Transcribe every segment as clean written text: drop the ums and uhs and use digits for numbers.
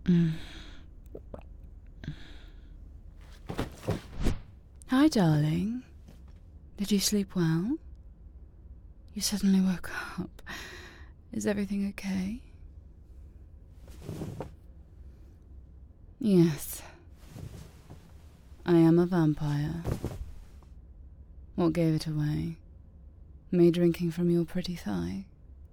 Hi, darling. Did you sleep well? You suddenly woke up. Is everything okay? Yes. I am a vampire. What gave it away? Me drinking from your pretty thigh?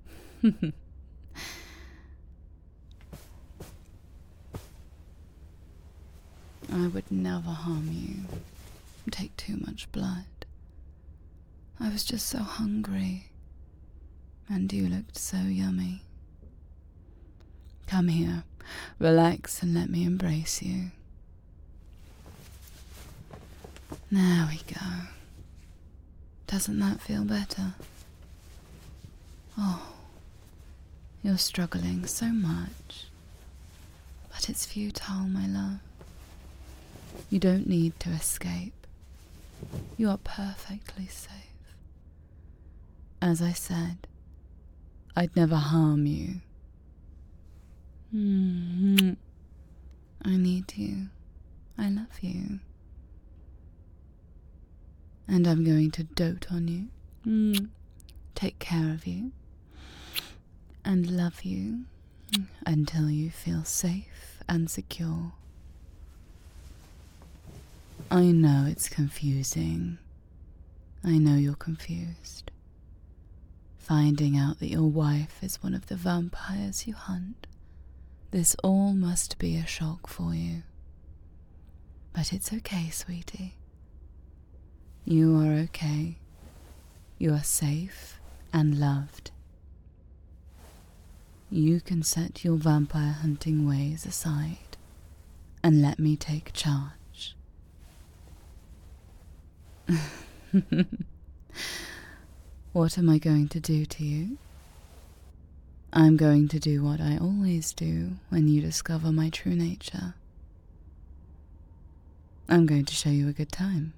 I would never harm you. Take too much blood. I was just so hungry. And you looked so yummy. Come here, relax and let me embrace you. There we go. Doesn't that feel better? Oh, you're struggling so much. But it's futile, my love. You don't need to escape. You are perfectly safe. As I said, I'd never harm you. I need you. I love you. And I'm going to dote on you, take care of you, and love you until you feel safe and secure. I know it's confusing. I know you're confused. Finding out that your wife is one of the vampires you hunt. This all must be a shock for you. But it's okay, sweetie. You are okay. You are safe and loved. You can set your vampire hunting ways aside and let me take charge. What am I going to do to you? I'm going to do what I always do when you discover my true nature. I'm going to show you a good time.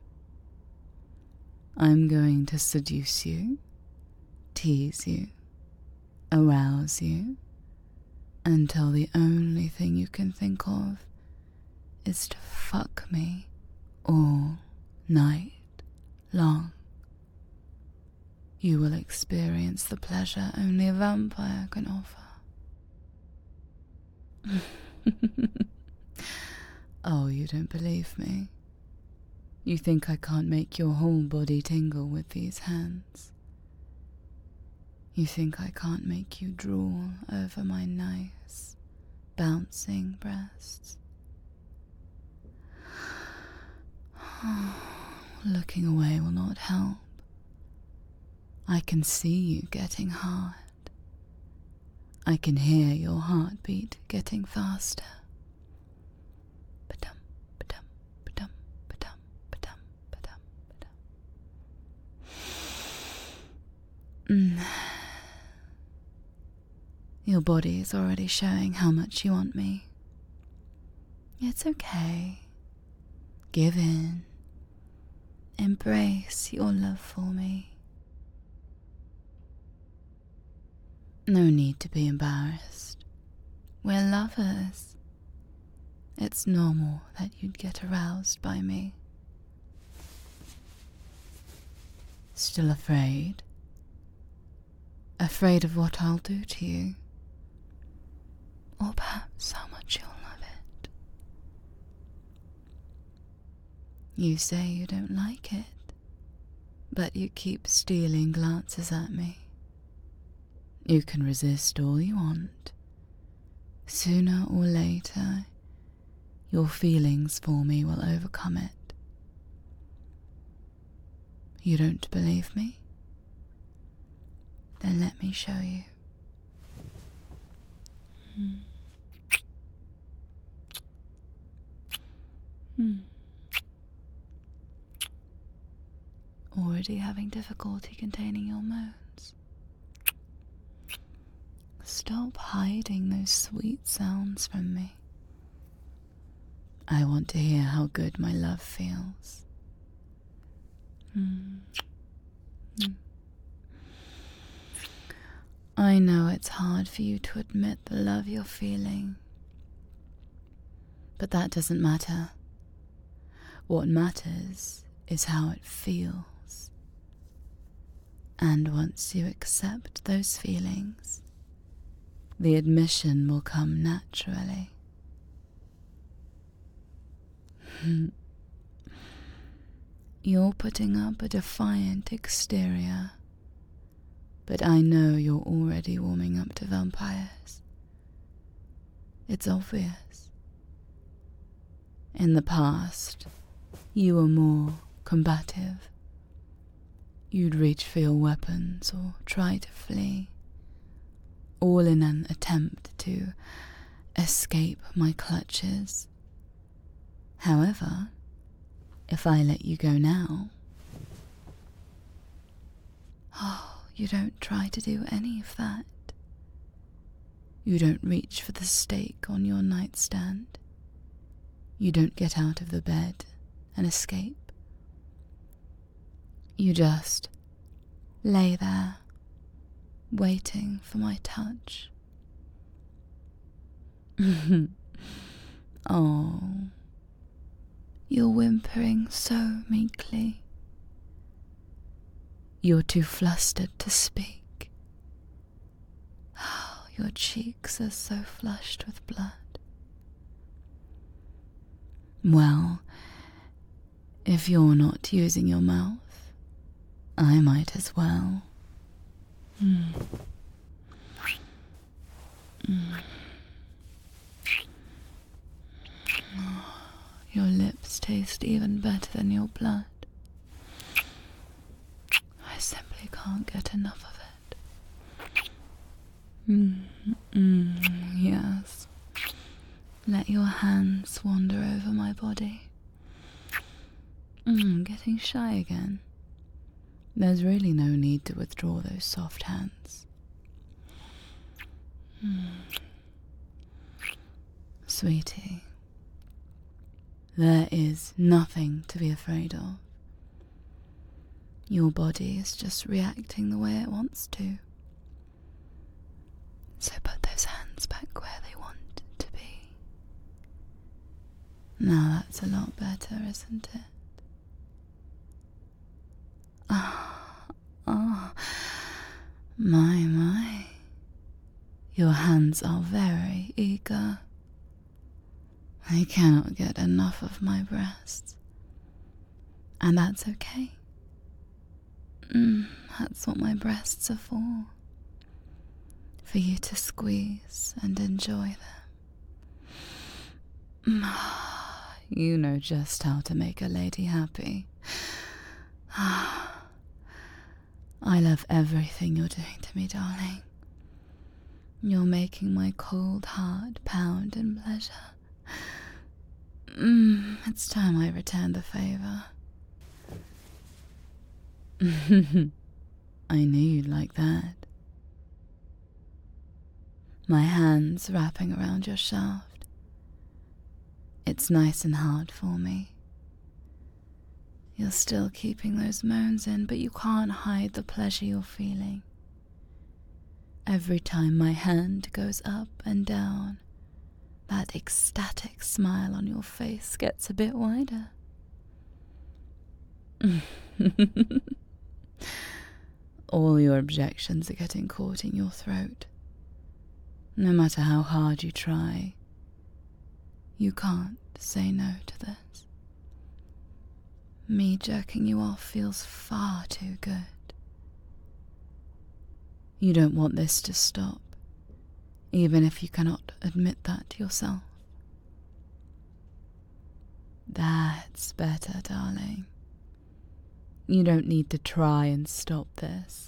I'm going to seduce you, tease you, arouse you, until the only thing you can think of is to fuck me all night long. You will experience the pleasure only a vampire can offer. Oh, you don't believe me? You think I can't make your whole body tingle with these hands? You think I can't make you drool over my nice, bouncing breasts? Looking away will not help. I can see you getting hard. I can hear your heartbeat getting faster. Ba-dum, ba-dum, ba-dum, ba-dum, ba-dum, ba-dum, ba-dum. Your body is already showing how much you want me. It's okay. Give in. Embrace your love for me. No need to be embarrassed. We're lovers. It's normal that you'd get aroused by me. Still afraid? Afraid of what I'll do to you? Or perhaps how much you'll love it? You say you don't like it, but you keep stealing glances at me. You can resist all you want. Sooner or later, your feelings for me will overcome it. You don't believe me? Then let me show you. Already having difficulty containing your moans. Stop hiding those sweet sounds from me. I want to hear how good my love feels. I know it's hard for you to admit the love you're feeling, But that doesn't matter. What matters is how it feels. And once you accept those feelings, the admission will come naturally. You're putting up a defiant exterior, but I know you're already warming up to vampires. It's obvious. In the past, you were more combative. You'd reach for your weapons or try to flee, all in an attempt to escape my clutches. However, if I let you go now, you don't try to do any of that. You don't reach for the steak on your nightstand. You don't get out of the bed and escape. You just lay there, waiting for my touch. Oh, you're whimpering so meekly. You're too flustered to speak. Your cheeks are so flushed with blood. Well, if you're not using your mouth, I might as well. Your lips taste even better than your blood. I simply can't get enough of it. Yes. Let your hands wander over my body. Getting shy again. There's really no need to withdraw those soft hands. Sweetie, there is nothing to be afraid of. Your body is just reacting the way it wants to. So put those hands back where they want to be. Now that's a lot better, isn't it? My. Your hands are very eager. I cannot get enough of my breasts. And that's okay. That's what my breasts are for. For you to squeeze and enjoy them. You know just how to make a lady happy. I love everything you're doing to me, darling. You're making my cold heart pound in pleasure. It's time I return the favor. I knew you'd like that. My hands wrapping around your shaft. It's nice and hard for me. You're still keeping those moans in, but you can't hide the pleasure you're feeling. Every time my hand goes up and down, that ecstatic smile on your face gets a bit wider. All your objections are getting caught in your throat. No matter how hard you try, you can't say no to this. Me jerking you off feels far too good. You don't want this to stop, even if you cannot admit that to yourself. That's better, darling. You don't need to try and stop this.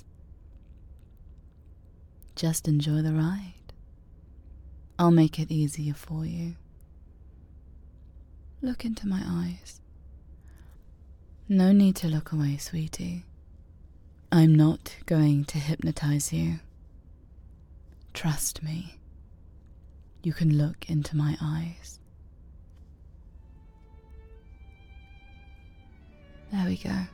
Just enjoy the ride. I'll make it easier for you. Look into my eyes. No need to look away, sweetie. I'm not going to hypnotize you. Trust me. You can look into my eyes. There we go.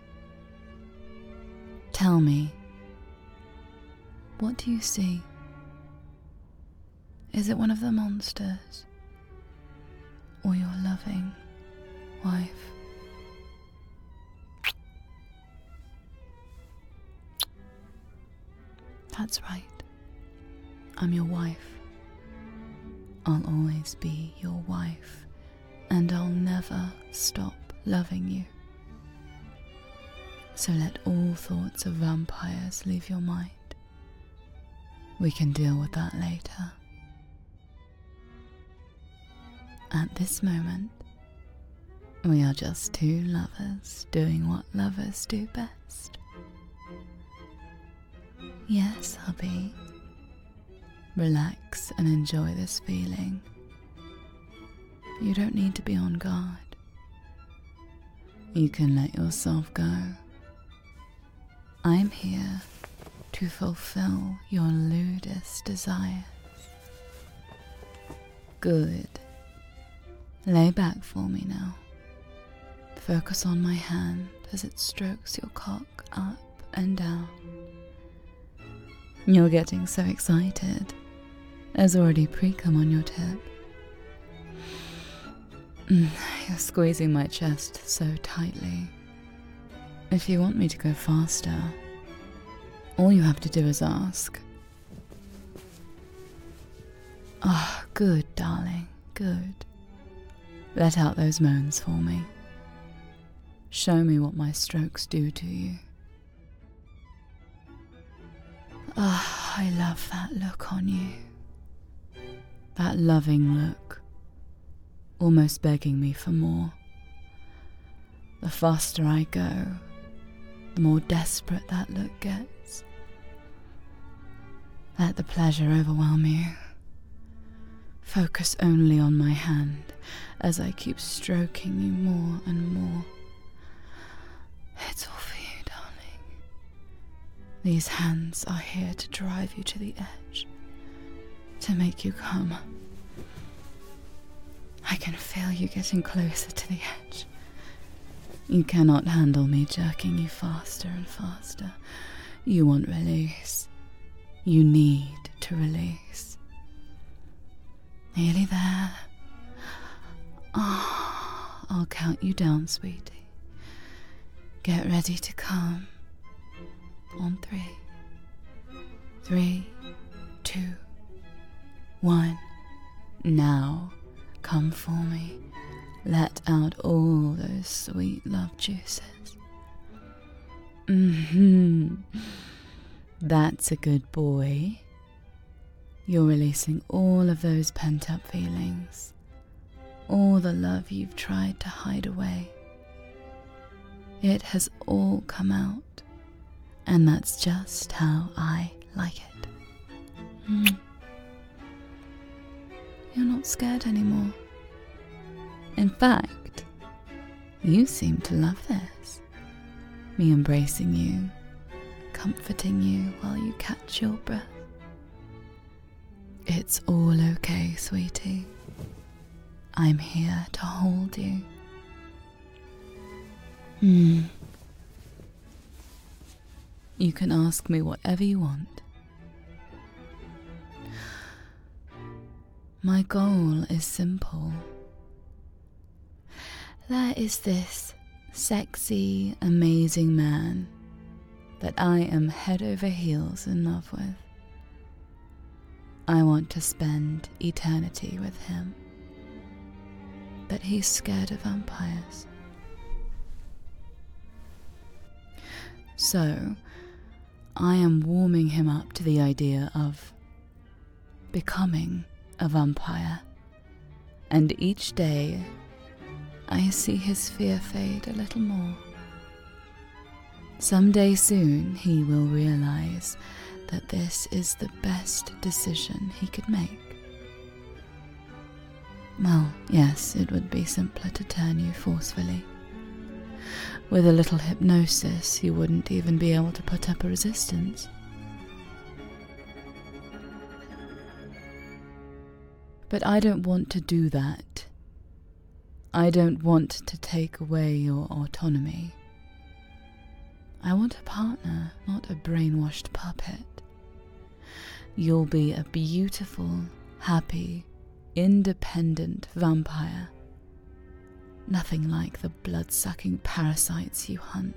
Tell me, what do you see? Is it one of the monsters? or your loving wife. That's right. I'm your wife. I'll always be your wife, and I'll never stop loving you. So let all thoughts of vampires leave your mind. We can deal with that later. At this moment, we are just two lovers doing what lovers do best. Yes, hubby. Relax and enjoy this feeling. You don't need to be on guard. You can let yourself go. I'm here to fulfill your lewdest desires. Good. Lay back for me now. Focus on my hand as it strokes your cock up and down. You're getting so excited. There's already pre-cum on your tip. You're squeezing my chest so tightly. If you want me to go faster, all you have to do is ask. Ah, good, darling, good. Let out those moans for me. Show me what my strokes do to you. Ah, I love that look on you. That loving look, almost begging me for more. The faster I go, the more desperate that look gets. Let the pleasure overwhelm you. Focus only on my hand as I keep stroking you more and more. It's all for you, darling. These hands are here to drive you to the edge, to make you come. I can feel you getting closer to the edge. You cannot handle me jerking you faster and faster. You want release. You need to release. Nearly there. Ah, I'll count you down, sweetie. Get ready to come. On 3. 3, 2, 1. Now, come for me. Let out all those sweet love juices. That's a good boy. You're releasing all of those pent-up feelings, all the love you've tried to hide away. It has all come out, and that's just how I like it. You're not scared anymore. In fact, you seem to love this. Me embracing you, comforting you while you catch your breath. It's all okay, sweetie. I'm here to hold you. You can ask me whatever you want. My goal is simple. There is this sexy, amazing man that I am head over heels in love with. I want to spend eternity with him, but he's scared of vampires. So, I am warming him up to the idea of becoming a vampire, and each day I see his fear fade a little more. Someday soon he will realize that this is the best decision he could make. Well, yes, it would be simpler to turn you forcefully. With a little hypnosis, you wouldn't even be able to put up a resistance. But I don't want to do that. I don't want to take away your autonomy. I want a partner, not a brainwashed puppet. You'll be a beautiful, happy, independent vampire Nothing like the blood-sucking parasites you hunt.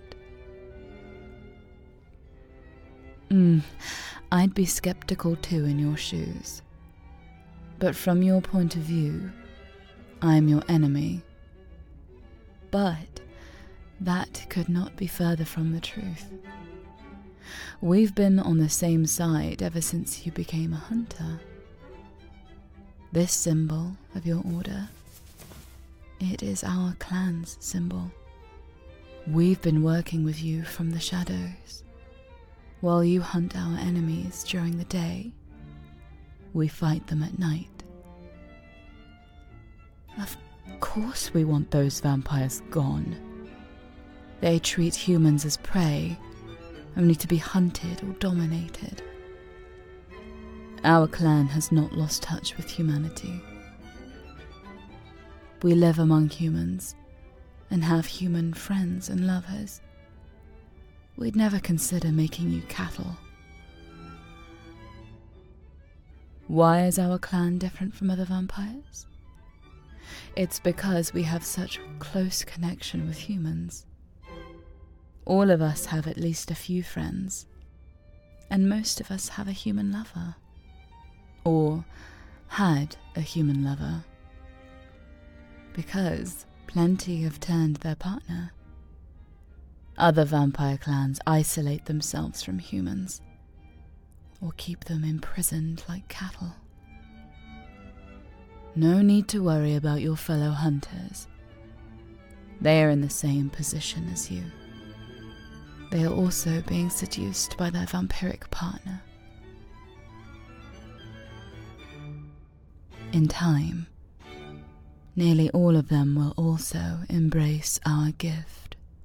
I'd be skeptical too in your shoes. But from your point of view, I'm your enemy. But that could not be further from the truth. We've been on the same side ever since you became a hunter. This symbol of your order, it is our clan's symbol. We've been working with you from the shadows. While you hunt our enemies during the day, we fight them at night. Of course we want those vampires gone. They treat humans as prey, only to be hunted or dominated. Our clan has not lost touch with humanity. We live among humans and have human friends and lovers. We'd never consider making you cattle. Why is our clan different from other vampires? It's because we have such close connection with humans. All of us have at least a few friends, and most of us have a human lover. Or had a human lover. Because plenty have turned their partner. Other vampire clans isolate themselves from humans, or keep them imprisoned like cattle. No need to worry about your fellow hunters. They are in the same position as you. They are also being seduced by their vampiric partner. In time, nearly all of them will also embrace our gift.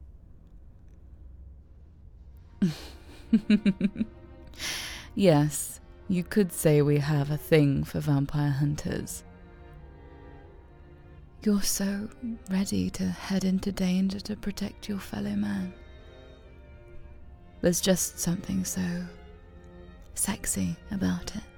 Yes, you could say we have a thing for vampire hunters. You're so ready to head into danger to protect your fellow man. There's just something so sexy about it.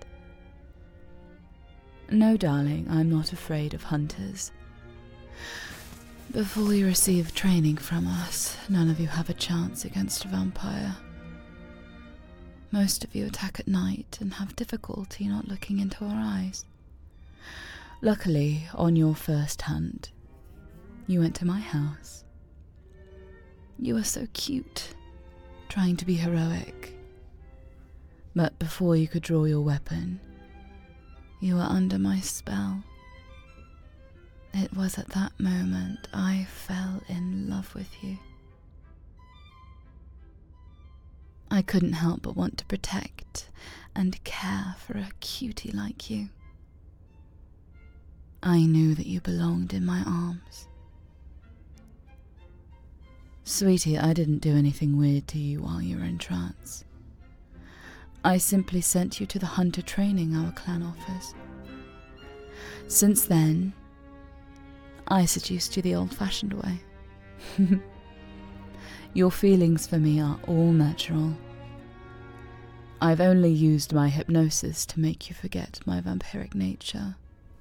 No, darling, I'm not afraid of hunters. Before you receive training from us, none of you have a chance against a vampire. Most of you attack at night and have difficulty not looking into our eyes. Luckily, on your first hunt, you went to my house. You were so cute, trying to be heroic. But before you could draw your weapon, you were under my spell. It was at that moment I fell in love with you. I couldn't help but want to protect and care for a cutie like you. I knew that you belonged in my arms. Sweetie, I didn't do anything weird to you while you were in trance. I simply sent you to the hunter training our clan offers. Since then, I seduced you the old-fashioned way. Your feelings for me are all natural. I've only used my hypnosis to make you forget my vampiric nature.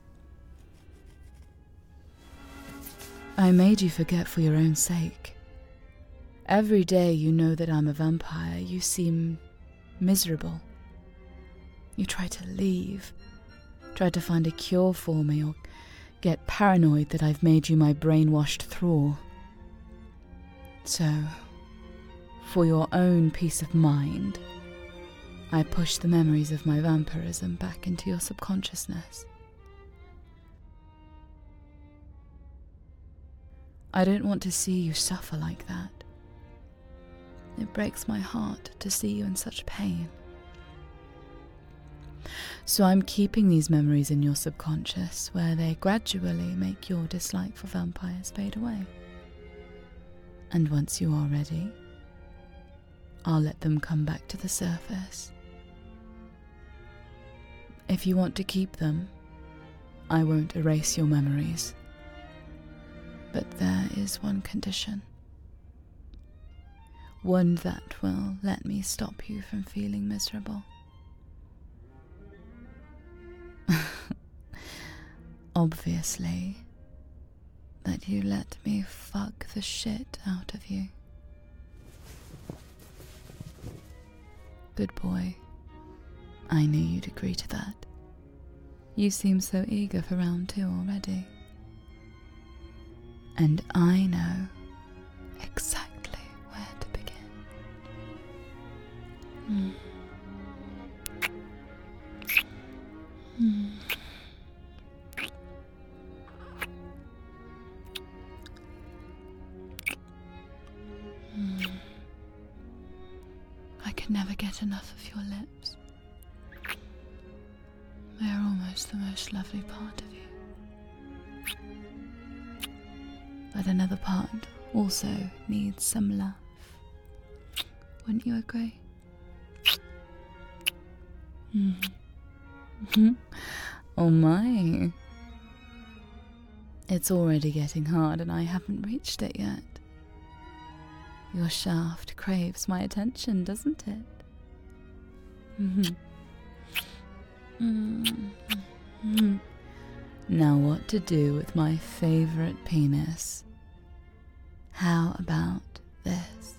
I made you forget for your own sake. Every day you know that I'm a vampire, you seem miserable. You try to leave, try to find a cure for me, or get paranoid that I've made you my brainwashed thrall. So, for your own peace of mind, I push the memories of my vampirism back into your subconsciousness. I don't want to see you suffer like that. It breaks my heart to see you in such pain. So I'm keeping these memories in your subconscious, where they gradually make your dislike for vampires fade away. And once you are ready, I'll let them come back to the surface. If you want to keep them, I won't erase your memories. But there is one condition. One that will let me stop you from feeling miserable. Obviously, that you let me fuck the shit out of you. Good boy. I knew you'd agree to that. You seem so eager for round 2 already. And I know exactly where to begin. I could never get enough of your lips. They are almost the most lovely part of you. But another part also needs some love. Wouldn't you agree? Oh my. It's already getting hard and I haven't reached it yet. Your shaft craves my attention, doesn't it? Now what to do with my favorite penis? How about this?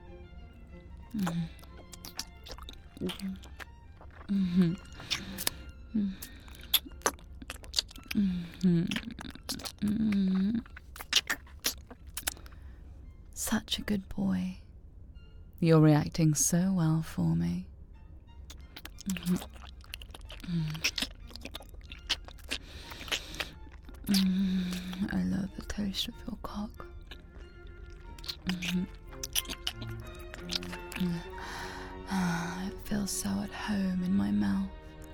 Such a good boy. You're reacting so well for me. I love the taste of your cock. It feels so at home in my mouth.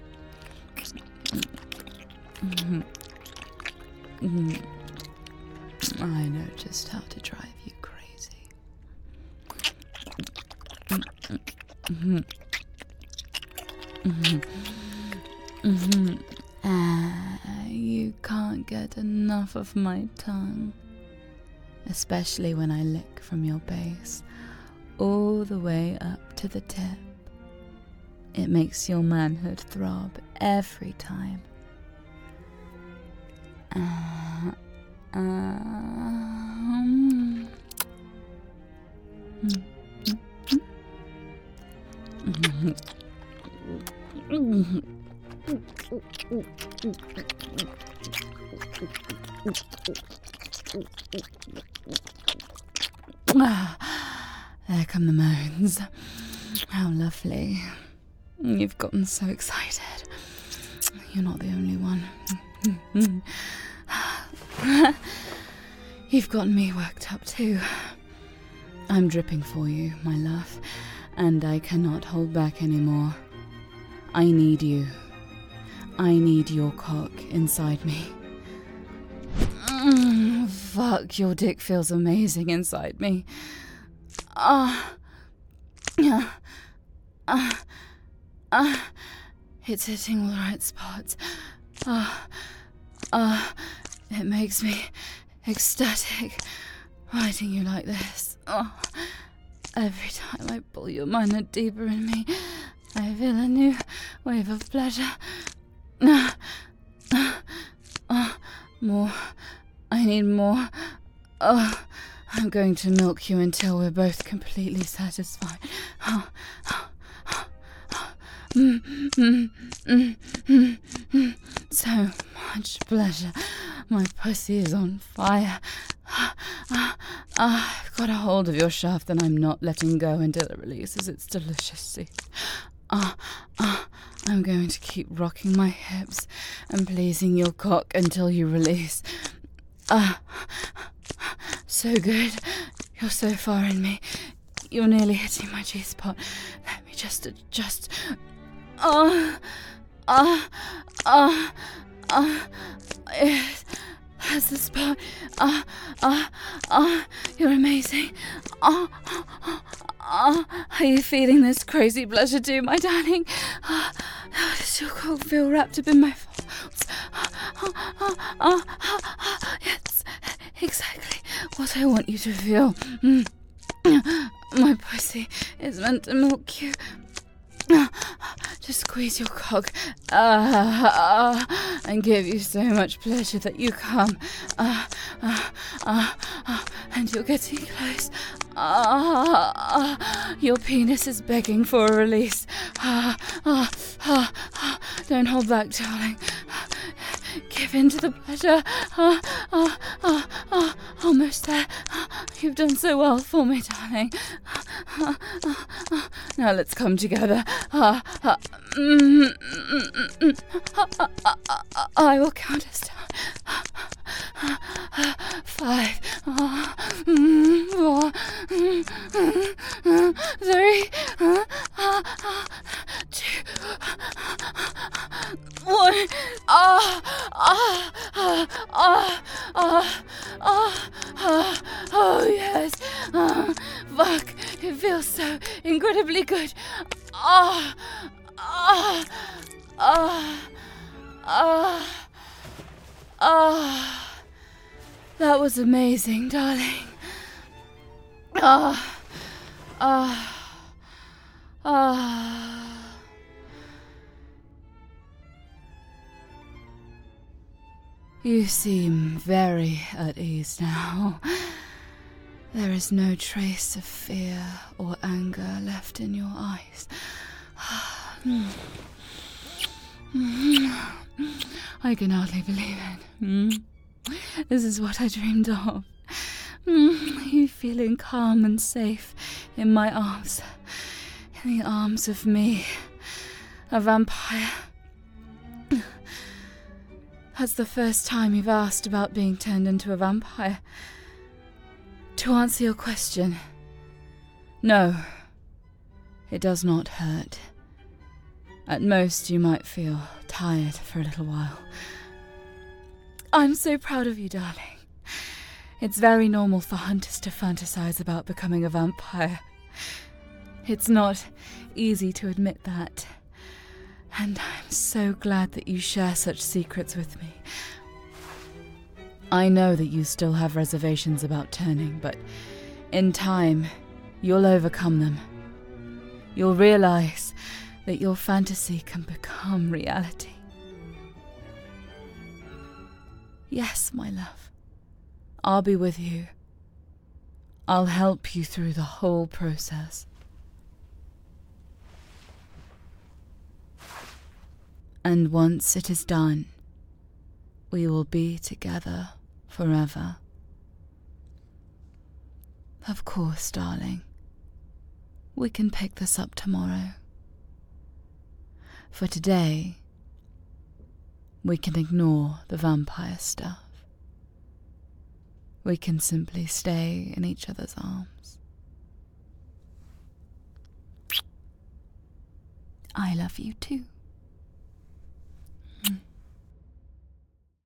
I know just how to drive you crazy. You can't get enough of my tongue, especially when I lick from your base all the way up to the tip. It makes your manhood throb every time. There come the moans. How lovely. You've gotten so excited. You're not the only one. You've gotten me worked up too. I'm dripping for you, my love, and I cannot hold back anymore. I need you. I need your cock inside me. Fuck, your dick feels amazing inside me. It's hitting all the right spots. It makes me ecstatic riding you like this. Every time I pull your mana deeper in me, I feel a new wave of pleasure. More. I need more. I'm going to milk you until we're both completely satisfied. So much pleasure. My pussy is on fire. I've got a hold of your shaft and I'm not letting go until it releases its delicious secret. I'm going to keep rocking my hips and pleasing your cock until you release. So good. You're so far in me. You're nearly hitting my G-spot. Let me just adjust. Yes, that's the spot. You're amazing. Are you feeling this crazy pleasure too, my darling? Does your cock feel wrapped up in my folds? Yes, exactly what I want you to feel. My pussy is meant to milk you. to squeeze your cock and give you so much pleasure that you come. And you're getting close. Your penis is begging for a release. Don't hold back, darling. Give in to the pleasure. Almost there. You've done so well for me, darling. Now let's come together. I will count us down. 5, 4, 3, 2, 1. Oh yes. Fuck. It feels so incredibly good. That was amazing, darling. You seem very at ease now. There is no trace of fear or anger left in your eyes. I can hardly believe it. This is what I dreamed of. You feeling calm and safe in my arms. In the arms of me, a vampire. That's the first time you've asked about being turned into a vampire. To answer your question, no, it does not hurt. At most, you might feel tired for a little while. I'm so proud of you, darling. It's very normal for hunters to fantasize about becoming a vampire. It's not easy to admit that. And I'm so glad that you share such secrets with me. I know that you still have reservations about turning, but in time, you'll overcome them. You'll realize that your fantasy can become reality. Yes, my love. I'll be with you. I'll help you through the whole process. And once it is done, we will be together forever. Of course, darling. We can pick this up tomorrow. For today, we can ignore the vampire stuff. We can simply stay in each other's arms. I love you too.